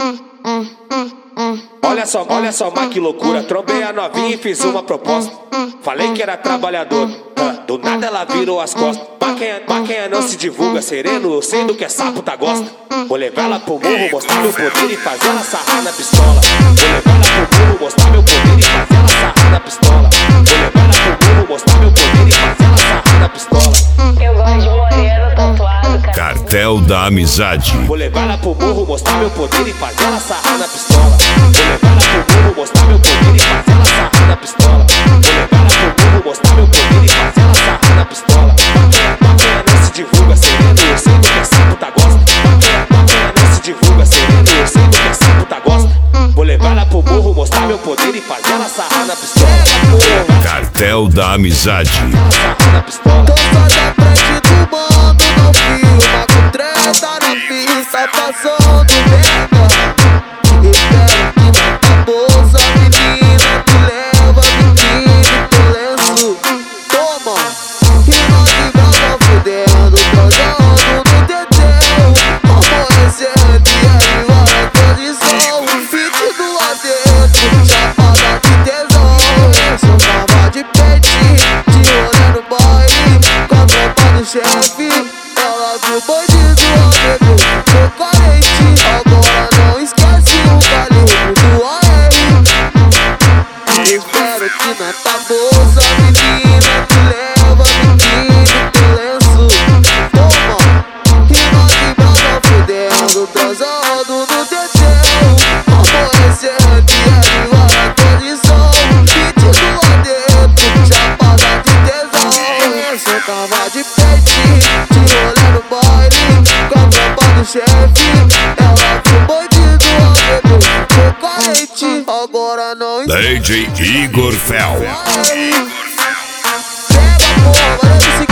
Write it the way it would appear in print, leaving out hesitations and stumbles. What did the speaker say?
Olha só, mas que loucura. Trombei a novinha e fiz uma proposta. Falei que era trabalhador, do nada ela virou as costas. Maquinha não se divulga, sereno, eu sei do que é sapo tá gosta. Vou levar ela pro morro, mostrar meu poder e fazer ela sarrar na pistola. Vou levar ela pro morro, mostrar meu poder e fazer ela sarrar na pistola. Vou levar ela pro morro, mostrar meu poder e fazer ela sarrar na pistola. Eu gosto de moreno tatuado, cara. Cartel da Amizade. Vou levar ela pro morro, mostrar meu poder e fazer ela sarrar na pistola. Vou levar ela pro morro, mostrar meu poder e fazer ela sarrar na pistola. Vou levar ela pro morro, mostrar meu poder e fazer ela sarrar na pistola. Maquinha não se divulga, sereno, eu sei do que é sapo tá gosta. Maquinha não se divulga, sereno, eu sei do que é sapo tá gosta. Vou levar ela pro morro, mostrar meu poder e fazer ela sarrar na pistola. Cartel da Amizade. Sarrar na pistola. Tô só da frente do mando, não filma com treta na pista, passando merda. Espero que não tá bolsa, menina, tu leva biquíni pro lenço. Toma, que nós vivamos fudendo, transando no teteu. Como esse RBL, hora condição, fit do lado dentro, chapada de tesão. Eu sou tava de peitinho, de rolê no baile, com a tropa do chefe. Ela viu bandido ao bebê, foi carente. Agora não esquece o calibre do AR. Espero que na tua bolsa, menina, tu leva biquíni pro lenço. Toma, que nós vivamos fudendo, transando no teteu. Como esse RBL, hora condição, fit do lado dentro, chapada de tesão. Eu só tava de peitinho, de rolê no baile, com a tropa do chefe. Ela viu bandido ao bebê, foi carente. Agora não DJ Igor Fel. pega a porra, agora é